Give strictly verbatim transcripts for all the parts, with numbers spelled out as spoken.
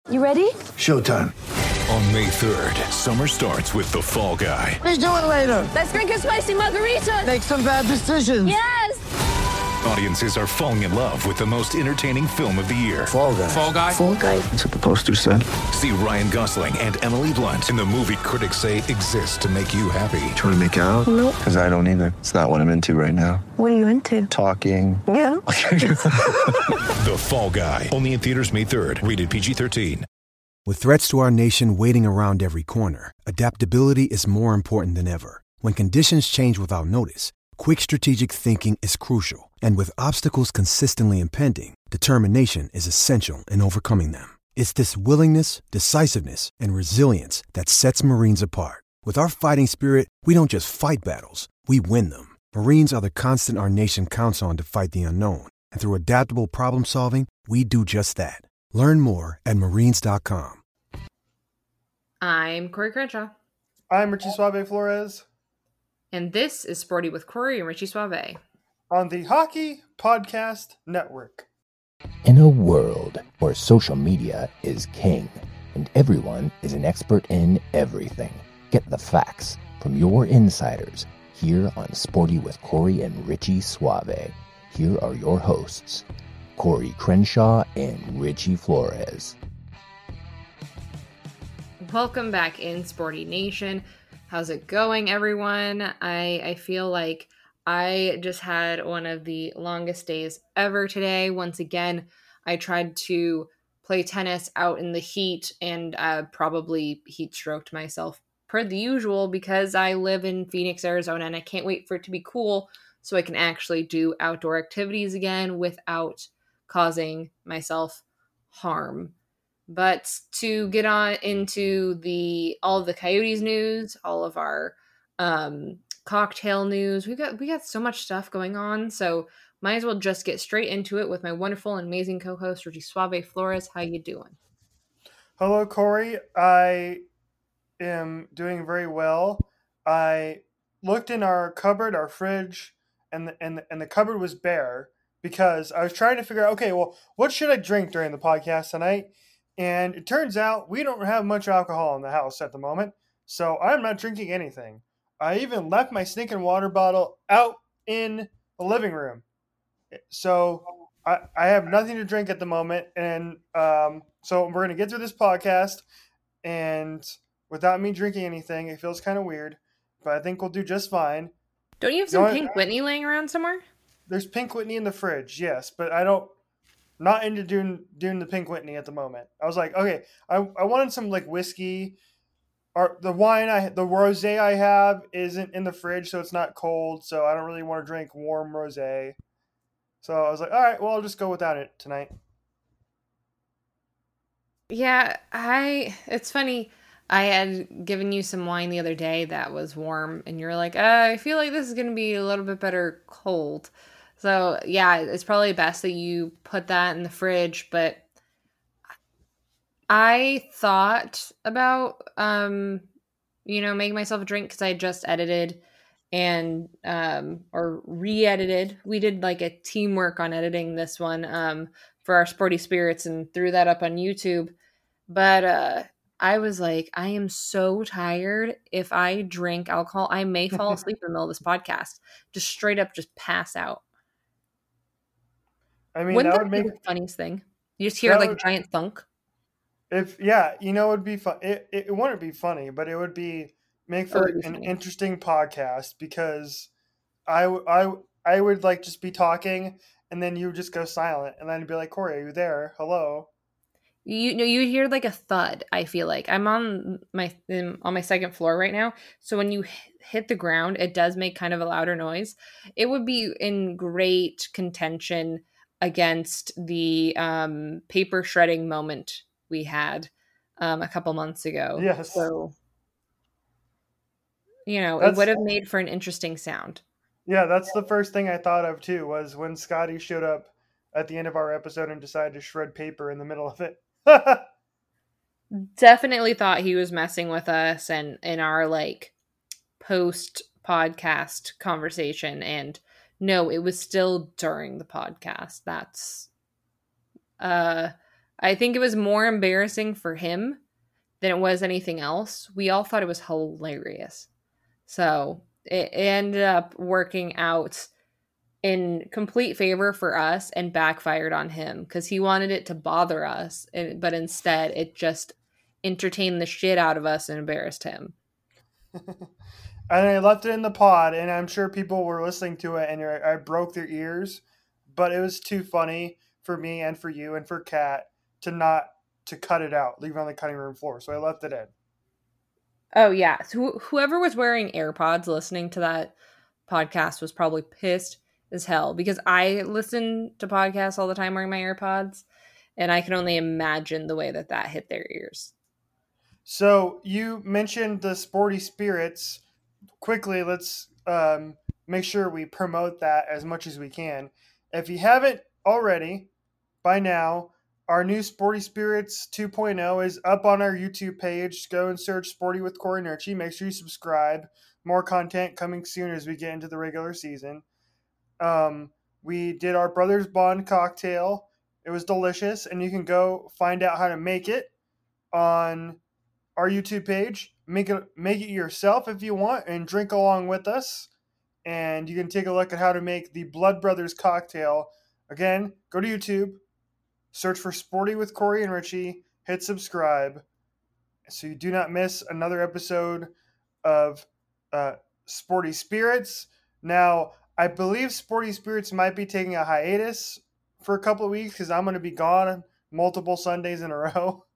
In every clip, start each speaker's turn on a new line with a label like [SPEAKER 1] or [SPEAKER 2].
[SPEAKER 1] You ready?
[SPEAKER 2] Showtime.
[SPEAKER 3] On May third, summer starts with The Fall Guy.
[SPEAKER 2] Let's do it later.
[SPEAKER 1] Let's drink a spicy margarita.
[SPEAKER 2] Make some bad decisions.
[SPEAKER 1] Yes!
[SPEAKER 3] Audiences are falling in love with the most entertaining film of the year.
[SPEAKER 2] Fall Guy.
[SPEAKER 3] Fall Guy?
[SPEAKER 1] Fall guy.
[SPEAKER 2] That's what the poster said.
[SPEAKER 3] See Ryan Gosling and Emily Blunt in the movie critics say exists to make you happy.
[SPEAKER 2] Trying to make it out?
[SPEAKER 1] Nope.
[SPEAKER 2] Because I don't either. It's not what I'm into right now.
[SPEAKER 1] What are you into?
[SPEAKER 2] Talking.
[SPEAKER 1] Yeah.
[SPEAKER 3] The Fall Guy. Only in theaters May third. Rated P G thirteen.
[SPEAKER 4] With threats to our nation waiting around every corner, adaptability is more important than ever. When conditions change without notice, quick strategic thinking is crucial. And with obstacles consistently impending, determination is essential in overcoming them. It's this willingness, decisiveness, and resilience that sets Marines apart. With our fighting spirit, we don't just fight battles, we win them. Marines are the constant our nation counts on to fight the unknown. And through adaptable problem solving, we do just that. Learn more at marines dot com.
[SPEAKER 5] I'm Corey Crenshaw.
[SPEAKER 6] I'm Richie Suave Flores.
[SPEAKER 5] And this is Sporty with Corey and Richie Suave.
[SPEAKER 6] On the Hockey Podcast Network.
[SPEAKER 7] In a world where social media is king and everyone is an expert in everything, get the facts from your insiders here on Sporty with Corey and Richie Suave. Here are your hosts, Corey Crenshaw and Richie Flores.
[SPEAKER 5] Welcome back in Sporty Nation. How's it going, everyone? I, I feel like I just had one of the longest days ever today. Once again, I tried to play tennis out in the heat and uh, probably heat stroked myself per the usual because I live in Phoenix, Arizona, and I can't wait for it to be cool so I can actually do outdoor activities again without causing myself harm. But to get on into the all of the Coyotes news, all of our um, cocktail news, we got we got so much stuff going on. So might as well just get straight into it with my wonderful and amazing co-host Richie Suave Flores. How you doing?
[SPEAKER 6] Hello, Corey. I am doing very well. I looked in our cupboard, our fridge, and the, and the, and the cupboard was bare because I was trying to figure out, okay, well, what should I drink during the podcast tonight? And it turns out we don't have much alcohol in the house at the moment, so I'm not drinking anything. I even left my stinking water bottle out in the living room. So I, I have nothing to drink at the moment, and um, so we're going to get through this podcast, and without me drinking anything, it feels kind of weird, but I think we'll do just fine.
[SPEAKER 5] Don't you have some
[SPEAKER 6] You know,
[SPEAKER 5] Pink Whitney laying around somewhere?
[SPEAKER 6] There's Pink Whitney in the fridge, yes, but I don't... Not into doing doing the Pink Whitney at the moment. I was like, okay, I, I wanted some like whiskey, or the wine I the rosé I have isn't in the fridge, so it's not cold. So I don't really want to drink warm rosé. So I was like, all right, well, I'll just go without it tonight.
[SPEAKER 5] Yeah, I. It's funny. I had given you some wine the other day that was warm, and you're like, uh, I feel like this is gonna be a little bit better cold. So, yeah, it's probably best that you put that in the fridge, but I thought about, um, you know, making myself a drink because I just edited and, um, or re-edited. We did like a teamwork on editing this one, um, for our Sporty Spirits and threw that up on YouTube. But, uh, I was like, I am so tired. If I drink alcohol, I may fall asleep in the middle of this podcast. Just straight up, just pass out.
[SPEAKER 6] I mean,
[SPEAKER 5] Wouldn't
[SPEAKER 6] that
[SPEAKER 5] that
[SPEAKER 6] would
[SPEAKER 5] be
[SPEAKER 6] make
[SPEAKER 5] the funniest thing? You just hear
[SPEAKER 6] that
[SPEAKER 5] like
[SPEAKER 6] would-
[SPEAKER 5] a giant thunk.
[SPEAKER 6] if yeah, you know, it would be fun. It, it it wouldn't be funny, but it would be make for
[SPEAKER 5] Or it'd be
[SPEAKER 6] an
[SPEAKER 5] funny.
[SPEAKER 6] interesting podcast because I w- I w- I would like just be talking and then you would just go silent and then you'd be like, Corey, are you there? Hello.
[SPEAKER 5] You know, you hear like a thud. I feel like I'm on my um, on my second floor right now, so when you h- hit the ground, it does make kind of a louder noise. It would be in great contention against the um, paper shredding moment we had um, a couple months ago.
[SPEAKER 6] Yes.
[SPEAKER 5] So you know, it
[SPEAKER 6] That's-
[SPEAKER 5] would have made for an interesting sound.
[SPEAKER 6] Yeah, that's the first thing I thought of too, was when Scotty showed up at the end of our episode and decided to shred paper in the middle of it.
[SPEAKER 5] Definitely thought he was messing with us and in our like post podcast conversation, and no, it was still during the podcast. That's uh I think it was more embarrassing for him than it was anything else. We all thought it was hilarious. So it ended up working out in complete favor for us and backfired on him because he wanted it to bother us. But instead, it just entertained the shit out of us and embarrassed him.
[SPEAKER 6] And I left it in the pod, and I'm sure people were listening to it, and I broke their ears. But it was too funny for me and for you and for Kat to not to cut it out, leave it on the cutting room floor. So I left it in.
[SPEAKER 5] Oh yeah, so whoever was wearing AirPods listening to that podcast was probably pissed as hell because I listen to podcasts all the time wearing my AirPods, and I can only imagine the way that that hit their ears.
[SPEAKER 6] So you mentioned the Sporty Spirits. Quickly, let's um, make sure we promote that as much as we can. If you haven't already, by now, our new Sporty Spirits two point oh is up on our YouTube page. Go and search Sporty with Corey and Archie. Make sure you subscribe. More content coming soon as we get into the regular season. Um, we did our Brothers Bond cocktail. It was delicious, and you can go find out how to make it on our YouTube page. Make it make it yourself if you want, and drink along with us. And you can take a look at how to make the Blood Brothers cocktail. Again, go to YouTube, search for Sporty with Corey and Richie, hit subscribe, so you do not miss another episode of uh, Sporty Spirits. Now, I believe Sporty Spirits might be taking a hiatus for a couple of weeks because I'm going to be gone multiple Sundays in a row.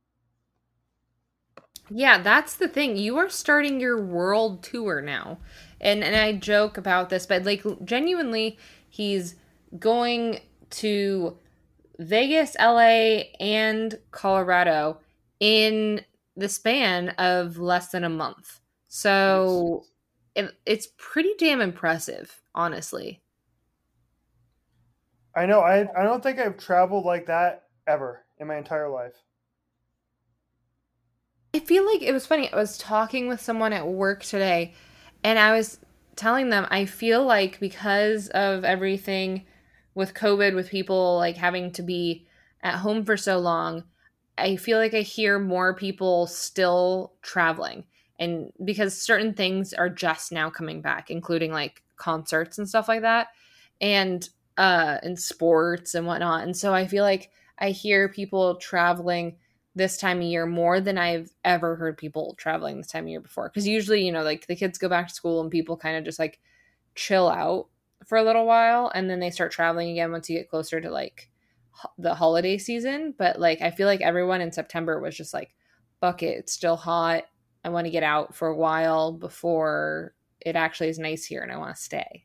[SPEAKER 5] Yeah, that's the thing. You are starting your world tour now. And and I joke about this, but like genuinely, he's going to Vegas, L A, and Colorado in the span of less than a month. So it, it's pretty damn impressive, honestly.
[SPEAKER 6] I know. I, I don't think I've traveled like that ever in my entire life.
[SPEAKER 5] I feel like it was funny. I was talking with someone at work today, and I was telling them I feel like because of everything with COVID, with people like having to be at home for so long, I feel like I hear more people still traveling. And because certain things are just now coming back, including like concerts and stuff like that, and uh, and sports and whatnot. And so I feel like I hear people traveling this time of year more than I've ever heard people traveling this time of year before. Because usually, you know, like the kids go back to school and people kind of just like chill out for a little while, and then they start traveling again once you get closer to like ho- the holiday season. But like I feel like everyone in September was just like, fuck it, it's still hot. I want to get out for a while before it actually is nice here and I want to stay.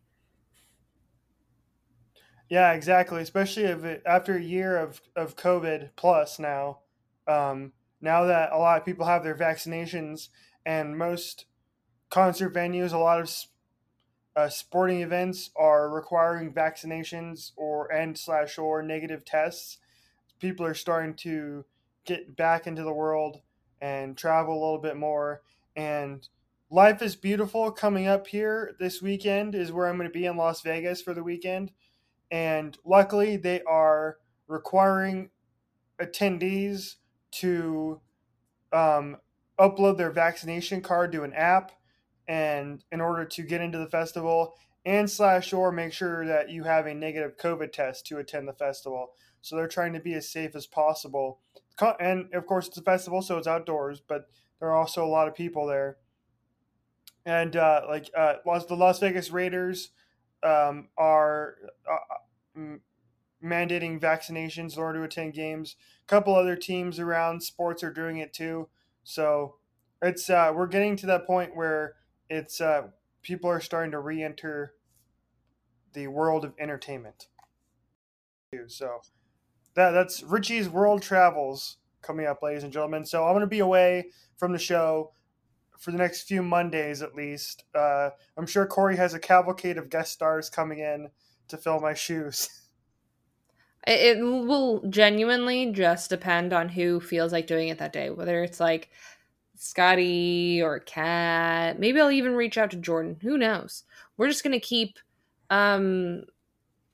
[SPEAKER 6] Yeah, exactly. Especially if it, after a year of, of COVID plus now, um, now that a lot of people have their vaccinations and most concert venues, a lot of uh, sporting events are requiring vaccinations or and slash or negative tests. People are starting to get back into the world and travel a little bit more. And Life is Beautiful coming up here this weekend is where I'm going to be in Las Vegas for the weekend. And luckily, they are requiring attendees to um, upload their vaccination card to an app, and in order to get into the festival, and slash or make sure that you have a negative COVID test to attend the festival. So they're trying to be as safe as possible. And of course, it's a festival, so it's outdoors, but there are also a lot of people there. And uh, like uh, the Las Vegas Raiders um, are uh, mandating vaccinations in order to attend games. A couple other teams around sports are doing it too. So it's uh, we're getting to that point where it's uh, people are starting to re-enter the world of entertainment. So that that's Richie's World Travels coming up, ladies and gentlemen. So I'm going to be away from the show for the next few Mondays at least. Uh, I'm sure Corey has a cavalcade of guest stars coming in to fill my shoes.
[SPEAKER 5] It will genuinely just depend on who feels like doing it that day, whether it's like Scotty or Kat. Maybe I'll even reach out to Jordan. Who knows? We're just going to keep um,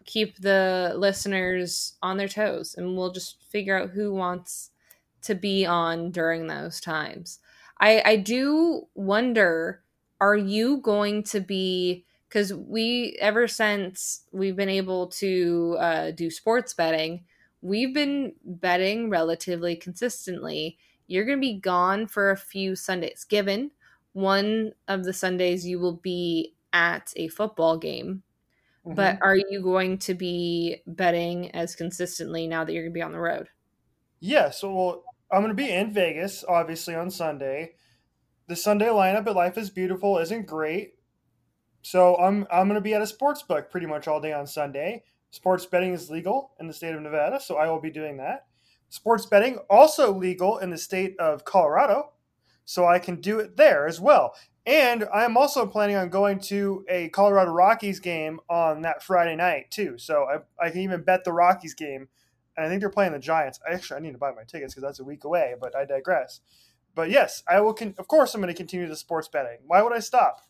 [SPEAKER 5] keep the listeners on their toes, and we'll just figure out who wants to be on during those times. I, I do wonder, are you going to be, because we, ever since we've been able to uh, do sports betting, we've been betting relatively consistently. You're going to be gone for a few Sundays, given one of the Sundays you will be at a football game. Mm-hmm. But are you going to be betting as consistently now that you're going to be on the road?
[SPEAKER 6] Yeah, so well, I'm going to be in Vegas, obviously, on Sunday. The Sunday lineup at Life is Beautiful isn't great. So I'm I'm going to be at a sports book pretty much all day on Sunday. Sports betting is legal in the state of Nevada, so I will be doing that. Sports betting also legal in the state of Colorado, so I can do it there as well. And I'm also planning on going to a Colorado Rockies game on that Friday night too. So I, I can even bet the Rockies game. And I think they're playing the Giants. Actually, I need to buy my tickets because that's a week away, but I digress. But yes, I will. Con- of course, I'm going to continue the sports betting. Why would I stop?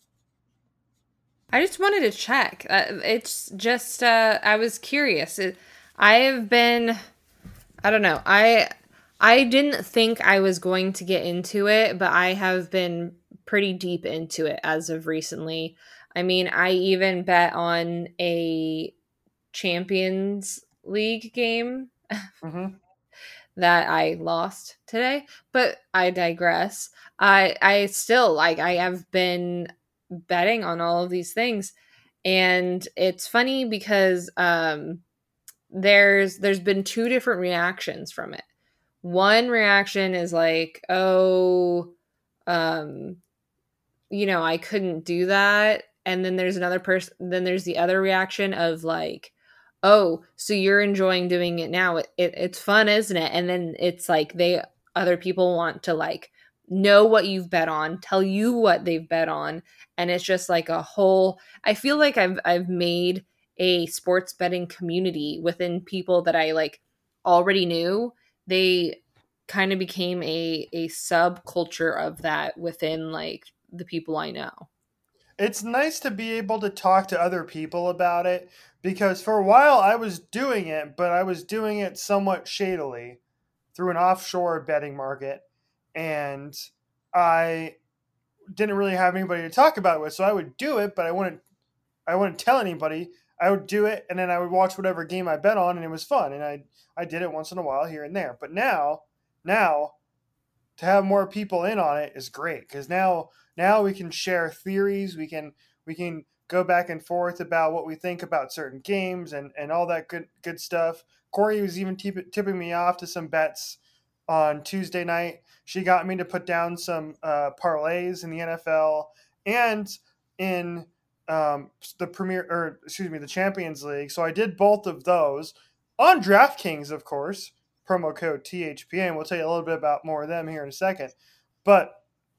[SPEAKER 5] I just wanted to check. Uh, it's just, uh, I was curious. It, I have been, I don't know. I I didn't think I was going to get into it, but I have been pretty deep into it as of recently. I mean, I even bet on a Champions League game mm-hmm. that I lost today, but I digress. I I still, like, I have been betting on all of these things, and it's funny because um there's there's been two different reactions from it. One reaction is like, oh, um you know, I couldn't do that. And then there's another person, then there's the other reaction of like, oh, so you're enjoying doing it now. It, it, it's fun, isn't it? And then it's like they, other people want to like know what you've bet on, tell you what they've bet on. And it's just like a whole, I feel like I've, I've made a sports betting community within people that I like already knew. They kind of became a, a subculture of that within like the people I know.
[SPEAKER 6] It's nice to be able to talk to other people about it, because for a while I was doing it, but I was doing it somewhat shadily through an offshore betting market, and I didn't really have anybody to talk about it with. So I would do it, but I wouldn't I wouldn't tell anybody. I would do it, and then I would watch whatever game I bet on, and it was fun, and I I did it once in a while here and there. But now now to have more people in on it is great, because now now we can share theories. We can we can go back and forth about what we think about certain games and, and all that good good stuff. Corey was even tip, tipping me off to some bets on Tuesday night. She got me to put down some uh, parlays in the N F L and in um, the Premier, or excuse me, the Champions League. So I did both of those on DraftKings, of course. Promo code T H P N. We'll tell you a little bit about more of them here in a second. But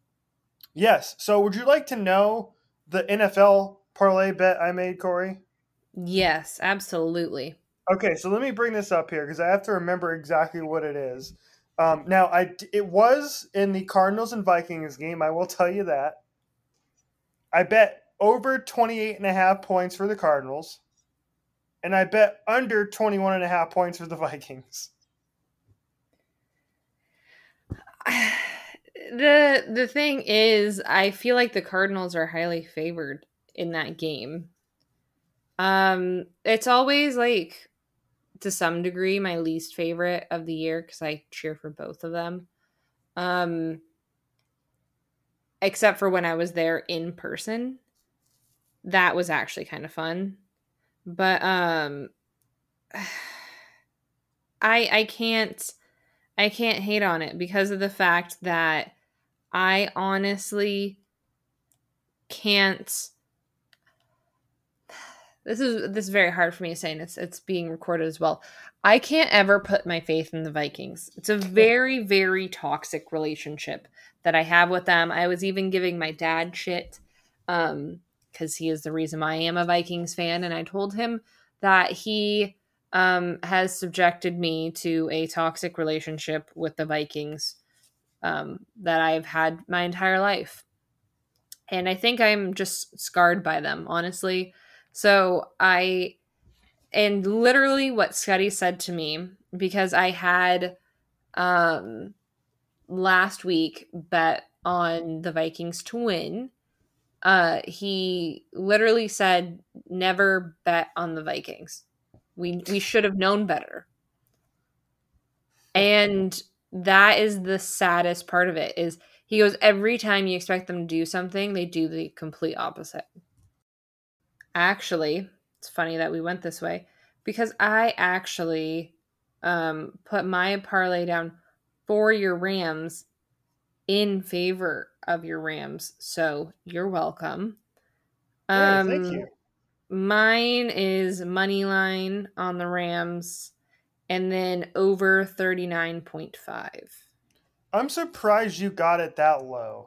[SPEAKER 6] yes, so would you like to know the N F L parlay bet I made, Corey?
[SPEAKER 5] Yes, absolutely.
[SPEAKER 6] Okay, so let me bring this up here because I have to remember exactly what it is. Um, now, I it was in the Cardinals and Vikings game. I will tell you that. I bet over twenty-eight and a half points for the Cardinals, and I bet under twenty-one and a half points for the Vikings.
[SPEAKER 5] The the thing is, I feel like the Cardinals are highly favored in that game. Um, it's always like, to some degree, my least favorite of the year because I cheer for both of them. Um, except for when I was there in person. That was actually kind of fun. But um I I can't I can't hate on it because of the fact that I honestly can't. This is this is very hard for me to say, and it's it's being recorded as well. I can't ever put my faith in the Vikings. It's a very, very toxic relationship that I have with them. I was even giving my dad shit um, because he is the reason I am a Vikings fan, and I told him that he um, has subjected me to a toxic relationship with the Vikings um, that I've had my entire life. And I think I'm just scarred by them, honestly. So I, and literally what Scotty said to me, because I had um, last week bet on the Vikings to win. Uh, he literally said, never bet on the Vikings. We we should have known better. And that is the saddest part of it, is he goes, every time you expect them to do something, they do the complete opposite. Actually, it's funny that we went this way, because I actually um, put my parlay down for your Rams in favor of your Rams. So you're welcome. Um,
[SPEAKER 6] hey, thank you.
[SPEAKER 5] Mine is money line on the Rams, and then over thirty-nine point five.
[SPEAKER 6] I'm surprised you got it that low.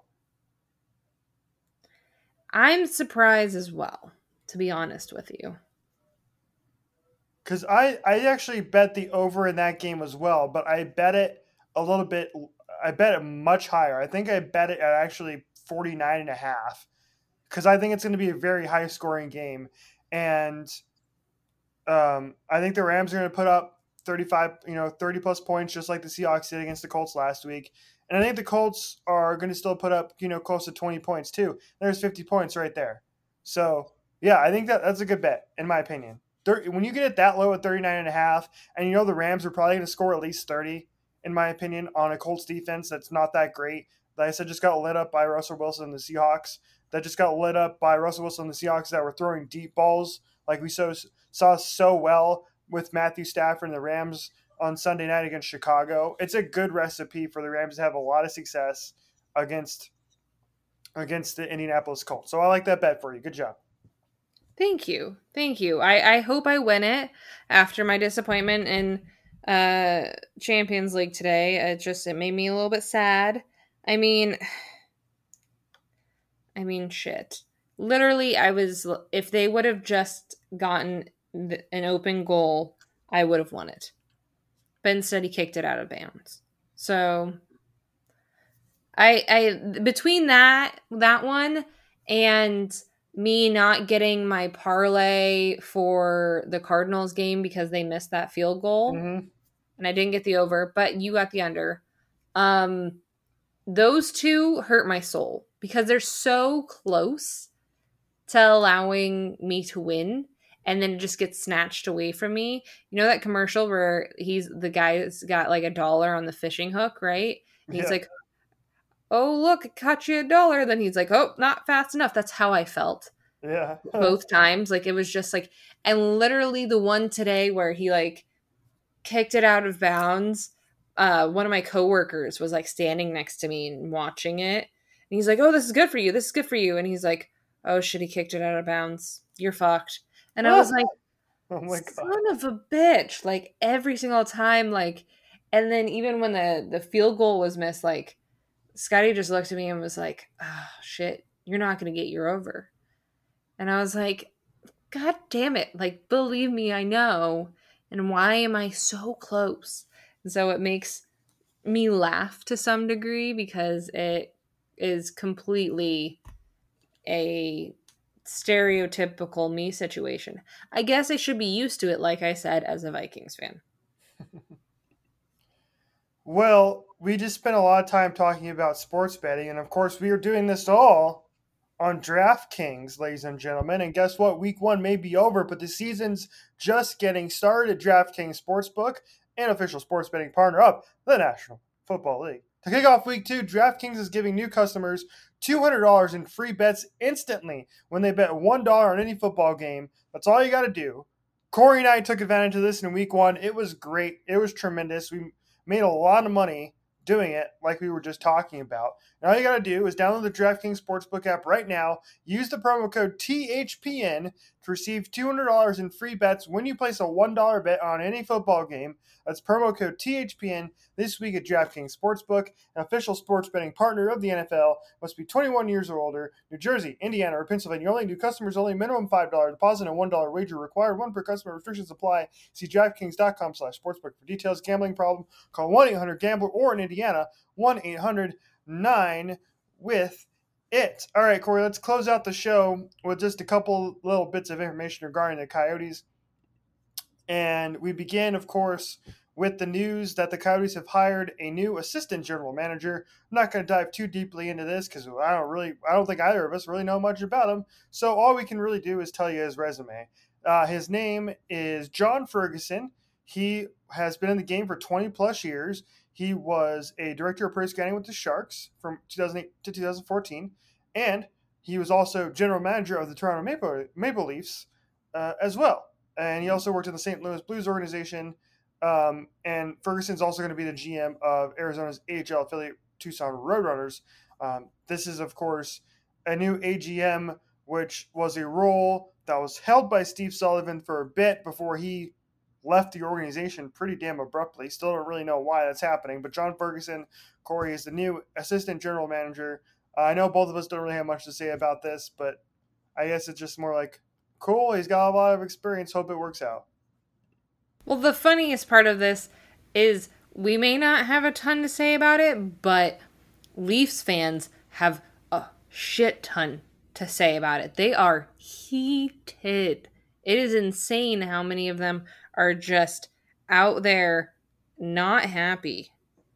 [SPEAKER 5] I'm surprised as well, to be honest with you.
[SPEAKER 6] Because I, I actually bet the over in that game as well, but I bet it a little bit. I bet it much higher. I think I bet it at actually forty-nine and a half, because I think it's going to be a very high scoring game. And um, I think the Rams are going to put up thirty-five, you know, thirty plus points, just like the Seahawks did against the Colts last week. And I think the Colts are going to still put up, you know, close to twenty points too. There's fifty points right there. So yeah, I think that that's a good bet in my opinion. When you get it that low at thirty-nine and a half, and you know the Rams are probably going to score at least thirty, in my opinion, on a Colts defense that's not that great. Like I said, just got lit up by Russell Wilson and the Seahawks. That just got lit up by Russell Wilson and the Seahawks that were throwing deep balls like we so, saw so well with Matthew Stafford and the Rams on Sunday night against Chicago. It's a good recipe for the Rams to have a lot of success against against the Indianapolis Colts. So I like that bet for you. Good job.
[SPEAKER 5] Thank you. Thank you. I, I hope I win it after my disappointment in uh, Champions League today. It just, it made me a little bit sad. I mean, I mean, shit. Literally, I was, if they would have just gotten an open goal, I would have won it. But instead, he kicked it out of bounds. So, I, I, between that, that one and me not getting my parlay for the Cardinals game because they missed that field goal,
[SPEAKER 6] Mm-hmm.
[SPEAKER 5] and I didn't get the over, but you got the under. Um, those two hurt my soul because they're so close to allowing me to win, and then it just gets snatched away from me. You know that commercial where he's the guy's got like a dollar on the fishing hook, right? And he's
[SPEAKER 6] Yeah.
[SPEAKER 5] like, oh, look, it caught you a dollar. Then he's like, oh, not fast enough. That's how I felt
[SPEAKER 6] Yeah.
[SPEAKER 5] both times. Like, it was just like, and literally the one today where he like kicked it out of bounds. Uh, one of my coworkers was like standing next to me and watching it. And he's like, oh, this is good for you. This is good for you. And he's like, oh, shit, he kicked it out of bounds. You're fucked. And I was like,
[SPEAKER 6] Oh my
[SPEAKER 5] son
[SPEAKER 6] God.
[SPEAKER 5] of a bitch. Like, every single time, like, and then even when the, the field goal was missed, like, Scotty just looked at me and was like, oh, shit, you're not going to get your over. And I was like, God damn it. Like, believe me, I know. And why am I so close? And so it makes me laugh to some degree because it is completely a stereotypical me situation. I guess I should be used to it, like I said, as a Vikings fan.
[SPEAKER 6] Well, we just spent a lot of time talking about sports betting, and of course, we are doing this all on DraftKings, ladies and gentlemen. And guess what? Week one may be over, but the season's just getting started. DraftKings Sportsbook, an official sports betting partner of the National Football League. To kick off week two, DraftKings is giving new customers two hundred dollars in free bets instantly when they bet one dollar on any football game. That's all you got to do. Corey and I took advantage of this in week one. It was great. It was tremendous. We made a lot of money doing it like we were just talking about. And all you got to do is download the DraftKings Sportsbook app right now. Use the promo code T H P N to receive two hundred dollars in free bets when you place a one dollar bet on any football game. That's promo code T H P N this week at DraftKings Sportsbook, an official sports betting partner of the N F L. Must be twenty-one years or older. New Jersey, Indiana, or Pennsylvania only. New customers only. Minimum five dollars deposit and one dollar wager required. One per customer. Restrictions apply. See DraftKings.com slash sportsbook for details. Gambling problem? Call one eight hundred gambler or in Indiana, one eight hundred nine with it. All right, Corey, let's close out the show with just a couple little bits of information regarding the Coyotes. And we begin, of course, with the news that the Coyotes have hired a new assistant general manager. I'm not going to dive too deeply into this because I don't really, I don't think either of us really know much about him. So all we can really do is tell you his resume. Uh, his name is John Ferguson. He has been in the game for twenty plus years. He was a director of player scouting with the Sharks from two thousand eight to two thousand fourteen, and he was also general manager of the Toronto Maple, Maple Leafs uh, as well. And he also worked in the Saint Louis Blues organization. Um, and Ferguson's also going to be the G M of Arizona's A H L affiliate Tucson Roadrunners. Um, this is, of course, a new A G M, which was a role that was held by Steve Sullivan for a bit before he left the organization pretty damn abruptly. Still don't really know why that's happening. But John Ferguson, Corey, is the new assistant general manager. Uh, I know both of us don't really have much to say about this, but I guess it's just more like, cool, he's got a lot of experience. Hope it works out.
[SPEAKER 5] Well, the funniest part of this is we may not have a ton to say about it, but Leafs fans have a shit ton to say about it. They are heated. It is insane how many of them are just out there not happy.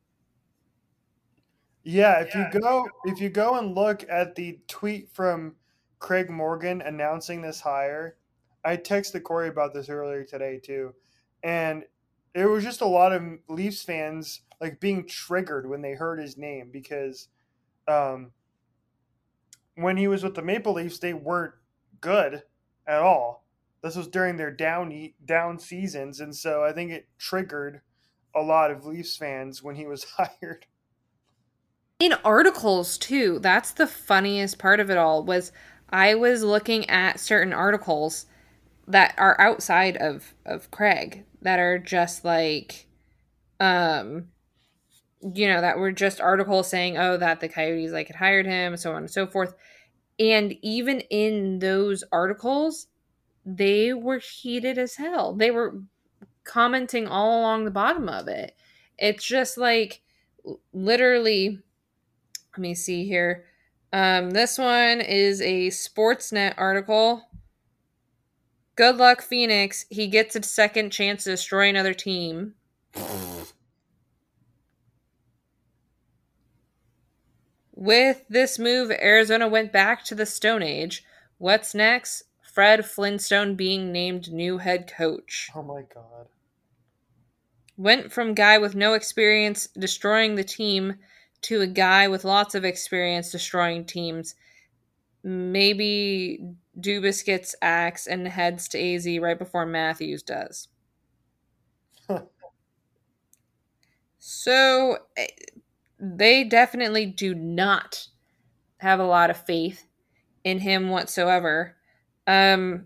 [SPEAKER 6] Yeah, if you go if you go and look at the tweet from Craig Morgan announcing this hire, I texted Corey about this earlier today too, and it was just a lot of Leafs fans like being triggered when they heard his name because um, when he was with the Maple Leafs, they weren't good at all. This was during their down down seasons, and so I think it triggered a lot of Leafs fans when he was hired.
[SPEAKER 5] In articles too, that's the funniest part of it all, was I was looking at certain articles that are outside of, of Craig that are just like, um, you know, that were just articles saying, oh, that the Coyotes like had hired him, so on and so forth. And even in those articles, they were heated as hell. They were commenting all along the bottom of it. It's just like literally, let me see here. Um, this one is a Sportsnet article. Good luck, Phoenix. He gets a second chance to destroy another team. With this move, Arizona went back to the Stone Age. What's next? Fred Flintstone being named new head coach.
[SPEAKER 6] Oh my God.
[SPEAKER 5] Went from guy with no experience destroying the team to a guy with lots of experience destroying teams. Maybe Dubas gets axed and heads to A Z right before Matthews does. So they definitely do not have a lot of faith in him whatsoever. Um,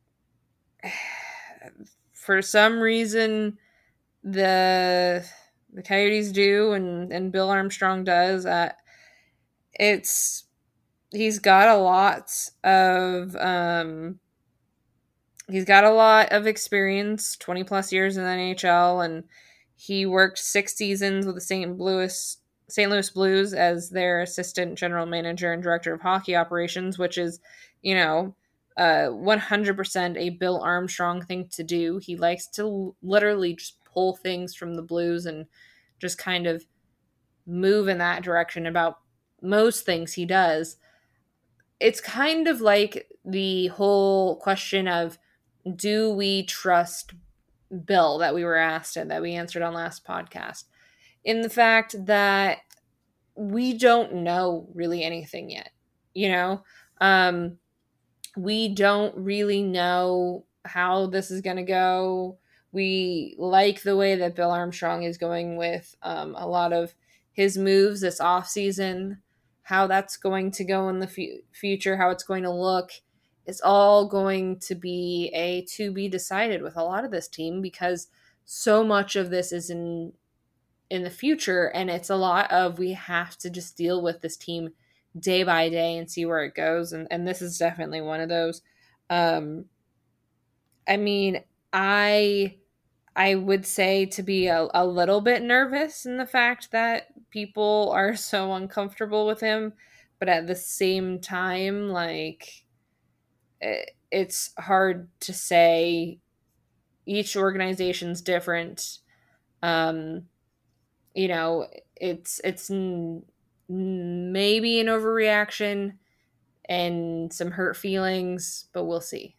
[SPEAKER 5] for some reason, the the Coyotes do, and, and Bill Armstrong does. Uh, it's he's got a lot of um, he's got a lot of experience, twenty plus years in the N H L, and he worked six seasons with the Saint Louis Saint Louis Blues as their assistant general manager and director of hockey operations, which is, you know, uh, one hundred percent a Bill Armstrong thing to do. He likes to literally just pull things from the Blues and just kind of move in that direction about most things he does. It's kind of like the whole question of, do we trust Bill, that we were asked and that we answered on last podcast, in the fact that we don't know really anything yet. You know, um, we don't really know how this is going to go. We like the way that Bill Armstrong is going with um, a lot of his moves this offseason, how that's going to go in the f- future, how it's going to look. It's all going to be a to be decided with a lot of this team, because so much of this is in in the future, and it's a lot of, we have to just deal with this team day by day and see where it goes, and, and this is definitely one of those. Um, I mean, I I would say to be a, a little bit nervous in the fact that people are so uncomfortable with him, but at the same time, like, it, it's hard to say each organization's different. Um, you know, it's it's n- maybe an overreaction and some hurt feelings, but we'll see.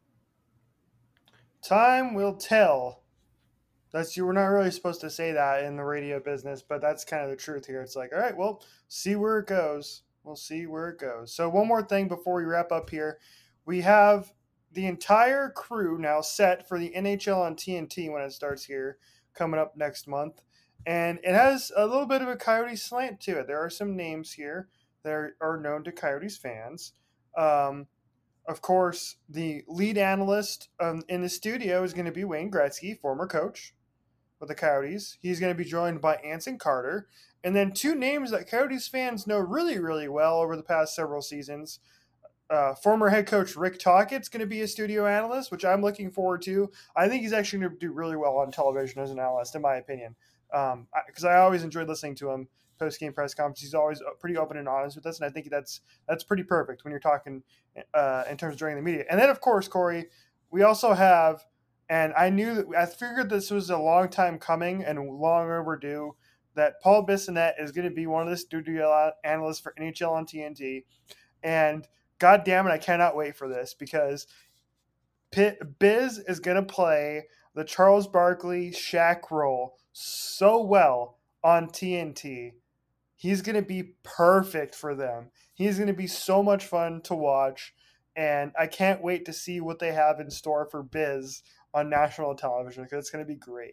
[SPEAKER 6] Time will tell. That's you. We're not really supposed to say that in the radio business, but that's kind of the truth here. It's like, all right, well, see where it goes. We'll see where it goes. So one more thing before we wrap up here, we have the entire crew now set for the N H L on T N T when it starts here, coming up next month, and it has a little bit of a Coyotes slant to it. There are some names here that are, are known to Coyotes fans. Um, Of course, the lead analyst um, in the studio is going to be Wayne Gretzky, former coach with the Coyotes. He's going to be joined by Anson Carter. And then two names that Coyotes fans know really, really well over the past several seasons. Uh, former head coach Rick Tockett's going to be a studio analyst, which I'm looking forward to. I think he's actually going to do really well on television as an analyst, in my opinion. Because um, I, I always enjoyed listening to him post-game press conference. He's always pretty open and honest with us, and I think that's that's pretty perfect when you're talking uh, in terms of during the media. And then, of course, Corey, we also have, and I knew that I figured this was a long time coming and long overdue, that Paul Bissonnette is going to be one of the studio analysts for N H L on T N T. And God damn it, I cannot wait for this because Pitt, Biz is going to play the Charles Barkley Shaq role so well on T N T. He's going to be perfect for them. He's going to be so much fun to watch, and I can't wait to see what they have in store for Biz on national television because it's going to be great.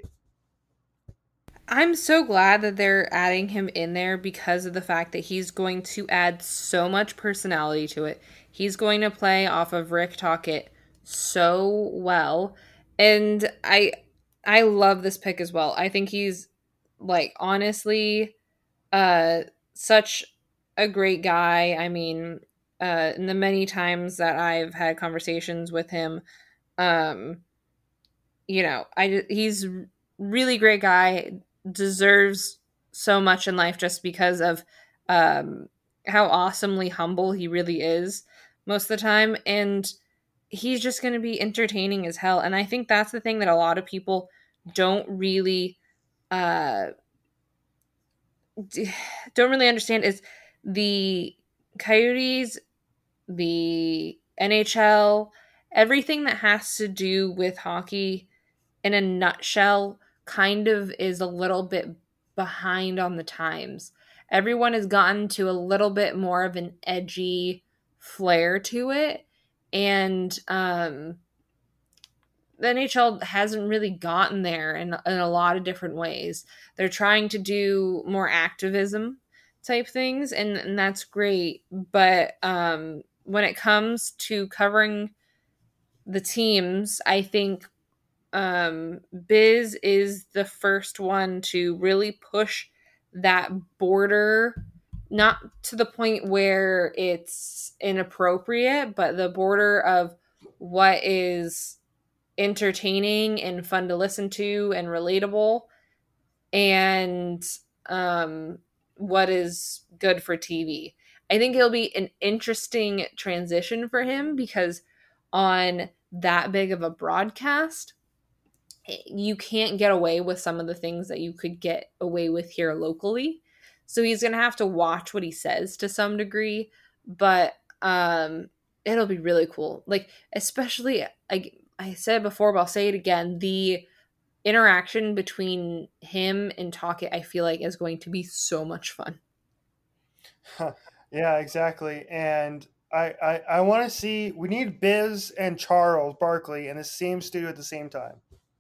[SPEAKER 5] I'm so glad that they're adding him in there because of the fact that he's going to add so much personality to it. He's going to play off of Rick Tocchet so well, and I I love this pick as well. I think he's, like, honestly uh such a great guy. I mean, uh in the many times that I've had conversations with him, um you know, I he's really great guy, deserves so much in life just because of um how awesomely humble he really is most of the time, and he's just going to be entertaining as hell. And I think that's the thing that a lot of people don't really uh don't really understand is the Coyotes, the N H L, everything that has to do with hockey in a nutshell kind of is a little bit behind on the times. Everyone has gotten to a little bit more of an edgy flair to it, and um the N H L hasn't really gotten there in, in a lot of different ways. They're trying to do more activism type things, and, and that's great. But um, when it comes to covering the teams, I think um, Biz is the first one to really push that border, not to the point where it's inappropriate, but the border of what is entertaining and fun to listen to and relatable, and um, what is good for T V. I think it'll be an interesting transition for him because on that big of a broadcast, you can't get away with some of the things that you could get away with here locally. So he's going to have to watch what he says to some degree, but um, it'll be really cool. Like, especially, like I said before, but I'll say it again, the interaction between him and Tocchet, I feel like, is going to be so much fun.
[SPEAKER 6] Huh. Yeah, exactly. And I, I, I want to see, we need Biz and Charles Barkley in the same studio at the same time.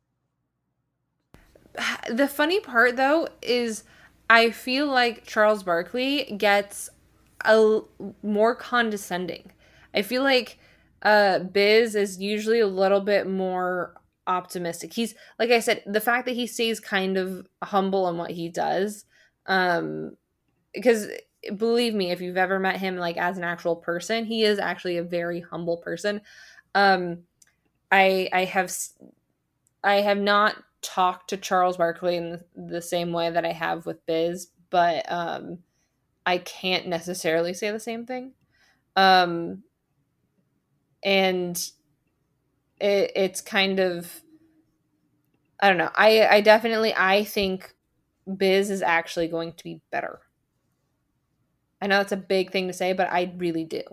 [SPEAKER 5] The funny part, though, is I feel like Charles Barkley gets a more condescending. I feel like uh, Biz is usually a little bit more optimistic. He's, like I said, the fact that he stays kind of humble in what he does, um, because believe me, if you've ever met him like as an actual person, he is actually a very humble person. Um, I I have I have not talked to Charles Barkley in the same way that I have with Biz, but um, I can't necessarily say the same thing. Um, and it, it's kind of I don't know. I, I definitely, I think Biz is actually going to be better. I know that's a big thing to say, but I really do.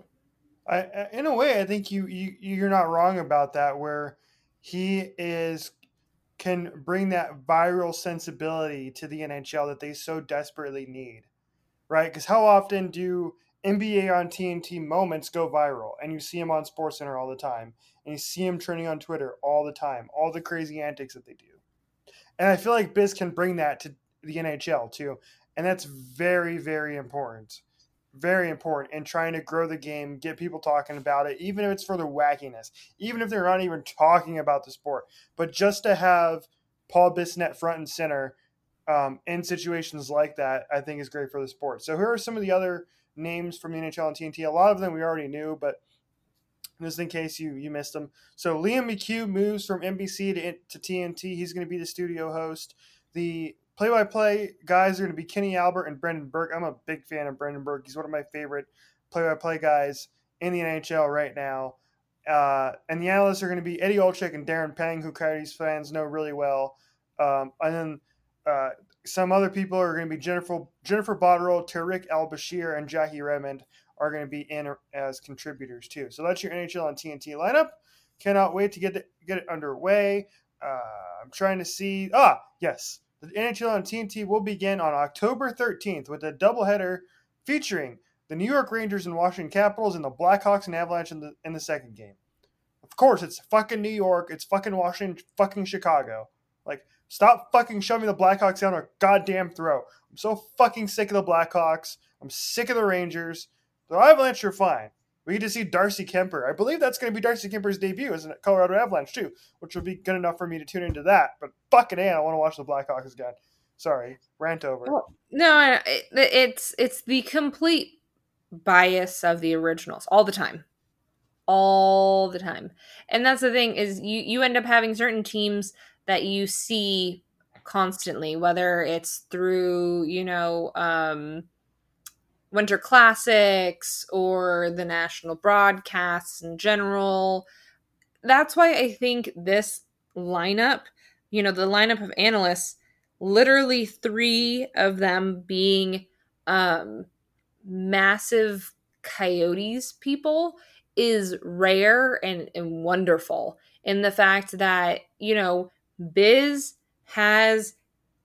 [SPEAKER 6] I, in a way, I think you, you you're not wrong about that. Where he is can bring that viral sensibility to the N H L that they so desperately need, right? Because how often do N B A on T N T moments go viral, and you see them on SportsCenter all the time, and you see them trending on Twitter all the time, all the crazy antics that they do. And I feel like Biz can bring that to the N H L too, and that's very, very important. Very important in trying to grow the game, get people talking about it, even if it's for the wackiness, even if they're not even talking about the sport. But just to have Paul Bissonnette front and center um, in situations like that, I think is great for the sport. So here are some of the other names from the N H L and T N T. A lot of them we already knew, but just in case you you missed them. So Liam McHugh moves from N B C to, to T N T. He's going to be the studio host. The play-by-play guys are going to be Kenny Albert and Brendan Burke. I'm a big fan of Brendan Burke. He's one of my favorite play-by-play guys in the N H L right now. Uh, and the analysts are going to be Eddie Olczyk and Darren Pang, who Coyotes fans know really well. Um, and then uh, some other people are going to be Jennifer Jennifer Botterill, Tariq Al-Bashir, and Jackie Redmond are going to be in as contributors too. So that's your N H L and T N T lineup. Cannot wait to get the, get it underway. Uh, I'm trying to see. Ah, yes. The N H L and T N T will begin on October thirteenth with a doubleheader featuring the New York Rangers and Washington Capitals and the Blackhawks and Avalanche in the in the second game. Of course, it's fucking New York. It's fucking Washington, fucking Chicago. Like, stop fucking shoving the Blackhawks down our goddamn throat. I'm so fucking sick of the Blackhawks. I'm sick of the Rangers. The Avalanche are fine. We get to see Darcy Kemper. I believe that's going to be Darcy Kemper's debut as a Colorado Avalanche too, which will be good enough for me to tune into that. But fucking A, I want to watch the Blackhawks again. Sorry, rant over.
[SPEAKER 5] Well, no, it, it's it's the complete bias of the originals all the time. All the time. And that's the thing is you, you end up having certain teams that you see constantly, whether it's through, you know, um, Winter Classics or the national broadcasts in general. That's why I think this lineup, you know, the lineup of analysts, literally three of them being um, massive Coyotes people is rare and, and wonderful in the fact that, you know, Biz has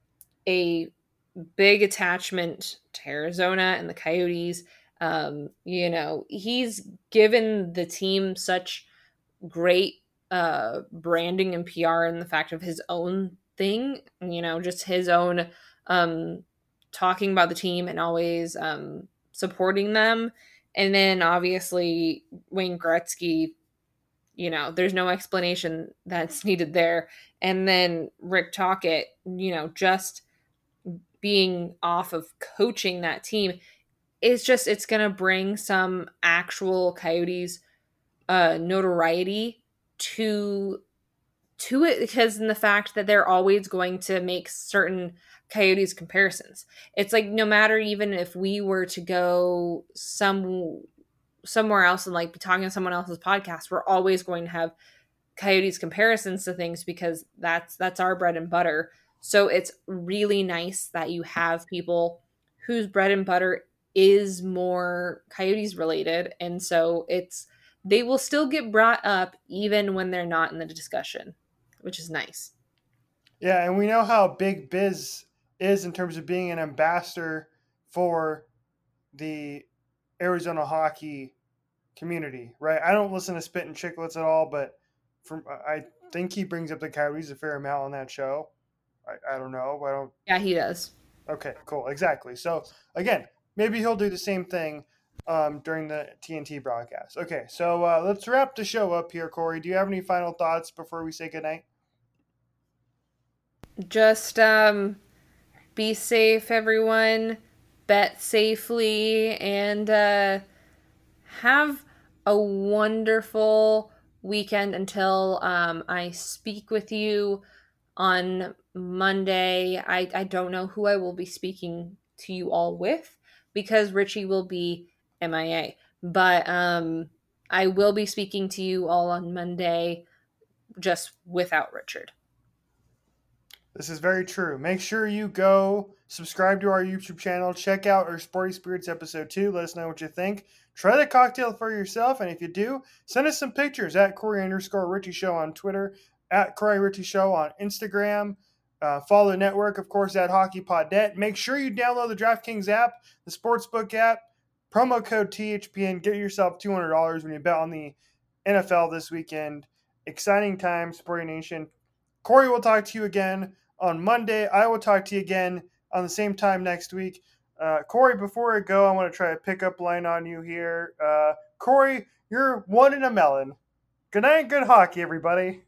[SPEAKER 5] a big attachment to Arizona and the Coyotes. Um, you know, he's given the team such great uh, branding and P R in the fact of his own thing, you know, just his own um, talking about the team and always um, supporting them. And then obviously Wayne Gretzky, you know, there's no explanation that's needed there. And then Rick Tocchet, you know, just being off of coaching that team is just, it's going to bring some actual Coyotes uh, notoriety to to it, because in the fact that they're always going to make certain Coyotes comparisons. It's like no matter even if we were to go some somewhere else and like be talking to someone else's podcast, we're always going to have Coyotes comparisons to things because that's that's our bread and butter. So it's really nice that you have people whose bread and butter is more Coyotes related, and so it's they will still get brought up even when they're not in the discussion, which is nice.
[SPEAKER 6] Yeah, and we know how big Biz is in terms of being an ambassador for the Arizona hockey community, right? I don't listen to Spit and Chicklets at all, but from I think he brings up the Coyotes a fair amount on that show. I, I don't know. I don't.
[SPEAKER 5] Yeah, he does.
[SPEAKER 6] Okay, cool. Exactly. So again, maybe he'll do the same thing um, during the T N T broadcast. Okay, so uh, let's wrap the show up here, Corey. Do you have any final thoughts before we say goodnight?
[SPEAKER 5] Just um, be safe, everyone. Bet safely, and uh, have a wonderful weekend until um, I speak with you on Monday. I, I don't know who I will be speaking to you all with because Richie will be M I A. But um, I will be speaking to you all on Monday just without Richard.
[SPEAKER 6] This is very true. Make sure you go subscribe to our YouTube channel. Check out our Sporty Spirits episode two. Let us know what you think. Try the cocktail for yourself. And if you do, send us some pictures at Corey underscore Ritchie Show on Twitter, at Corey Ritchie Show on Instagram. Uh, follow the network, of course, at HockeyPodNet. Make sure you download the DraftKings app, the Sportsbook app. Promo code T H P N. Get yourself two hundred dollars when you bet on the N F L this weekend. Exciting time, Sporty Nation. Corey will talk to you again on Monday. I will talk to you again on the same time next week. Uh, Corey, before I go, I want to try a pickup line on you here. Uh, Corey, you're one in a melon. Good night and good hockey, everybody.